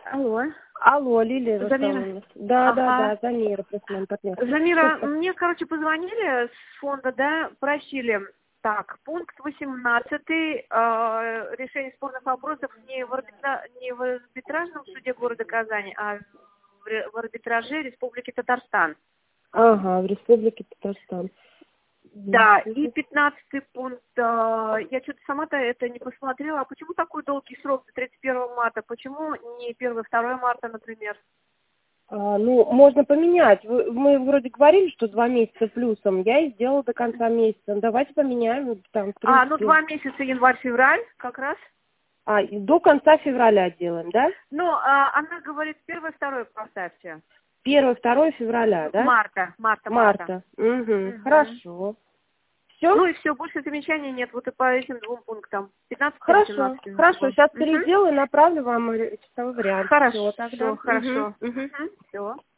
Алло. Алло, Лилия Замира? Руслановна. Да, Ага. Замира, просто моим партнер. Замира, мне, позвонили с фонда, да, просили. Так, пункт 18, решение спорных вопросов не в арбитражном суде города Казани, а в арбитраже Республики Татарстан. Ага, в Республике Татарстан. Да, и 15 пункт, я что-то сама-то это не посмотрела, а почему такой долгий срок до 31 марта, почему не 1-2 марта, например? Ну, можно поменять. Мы вроде говорили, что 2 месяца плюсом. Я и сделала до конца месяца. Давайте поменяем, там, в принципе. 2 месяца, январь-февраль, как раз. И до конца февраля делаем, да? Ну, она говорит, 1-2 поставьте. 1-2 февраля, да? Марта. Угу. Хорошо. Все? Ну и все, больше замечаний нет, вот и по этим 2 пунктам. 15 Хорошо, 17. хорошо. Сейчас переделаю и направлю вам часовой вариант. Хорошо, Всё, тогда. хорошо. Угу. Все.